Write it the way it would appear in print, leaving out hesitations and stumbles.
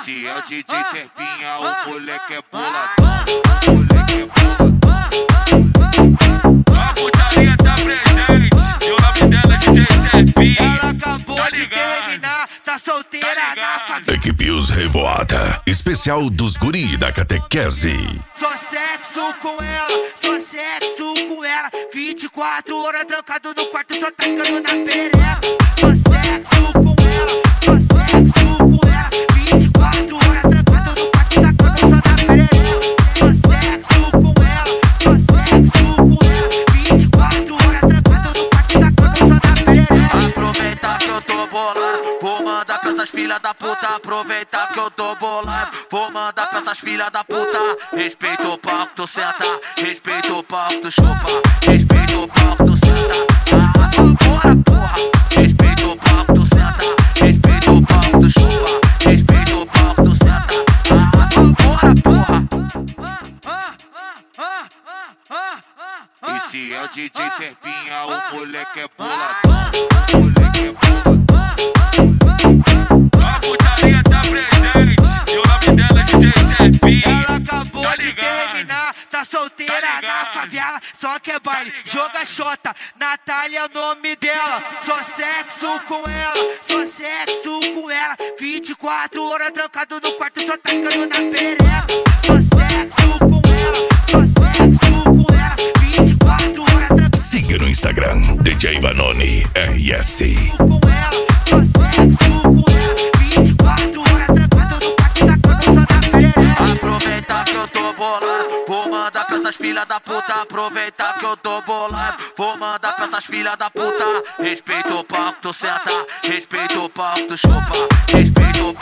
Esse é o DJ Serpinha, o moleque é boladão. O moleque é boladão. A putaria tá presente e o nome dela é DJ Serpinha. Ela acabou de terminar, tá solteira na favela. Equipe Os Revoada, especial dos guri da catequese. Só sexo com ela, só sexo com ela. 24 horas trancado no quarto, só tacando na perereca. Só sexo com ela, só sexo com ela. 24 horas trancado no quarto, tacando só na perereca. Só sexo com ela, só sexo com ela. 24 horas trancado no quarto, tacando só na perereca. Aproveita que eu tô bolado, vou mandar pra essas filhas da puta. Aproveita que eu tô bolado, vou mandar pra essas filhas da puta. Respeita o pau que tu senta, respeita o pau que tu chupa, respeita o pau que tu senta. Ah, vambora, porra. Respeita o pau que tu senta, respeita o pau que tu chupa, respeita o pau que tu senta. Ah, vambora, porra. Esse é o DJ Serpinha, o moleque é boladão. O moleque é boladão. A putaria tá presente e o nome dela é DJ Serpinha. Ela acabou Tá de ligado? terminar, tá solteira Tá na ligado? favela. Só que é baile, joga xota, Natália é o nome dela. Só sexo com ela, só sexo com ela. 24 horas trancado no quarto, só tacando na perereca. Só sexo com ela, só sexo com ela. 24 horas trancado Siga no Instagram, DJ Vanoni RS. com ela, só sexo com ela. 24 horas trancado no quarto, tacando só na perereca. Aproveita que eu tô bolado, vou mandar pra essas filhas da puta. Aproveita que eu tô bolado, vou mandar pra essas filhas da puta. Respeita o pau que tu senta, respeita o pau que tu chupa, respeita o